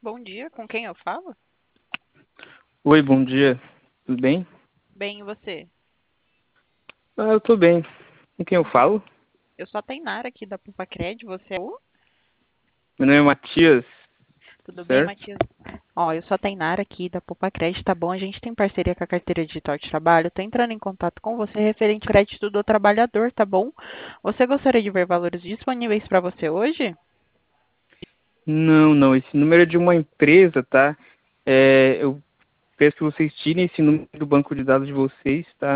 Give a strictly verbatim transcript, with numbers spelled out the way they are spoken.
Bom dia, com quem eu falo? Oi, bom dia. Tudo bem? Bem, e você? Ah, eu tô bem. Com quem eu falo? Eu sou a Tainara aqui da Pupacred, você é o? Meu nome é Matias, Tudo bem, certo? Matias? Ó, eu sou a Tainara aqui da Pupacred, tá bom? A gente tem parceria com a Carteira Digital de Trabalho. Tô entrando em contato com você referente ao crédito do trabalhador, tá bom? Você gostaria de ver valores disponíveis para você hoje? Não, não. Esse número é de uma empresa, tá? É, eu peço que vocês tirem esse número do banco de dados de vocês, tá?